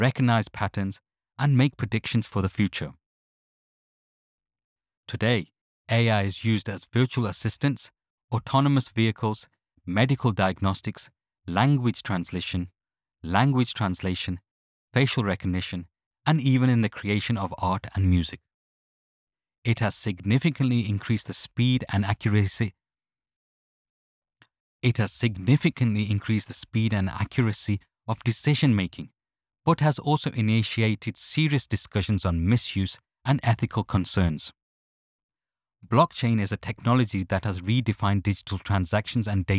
recognize patterns, and make predictions for the future. Today, AI is used as virtual assistants, autonomous vehicles, medical diagnostics, language translation, facial recognition, and even in the creation of art and music. It has significantly increased the speed and accuracy of decision-making, but has also initiated serious discussions on misuse and ethical concerns. Blockchain is a technology that has redefined digital transactions and data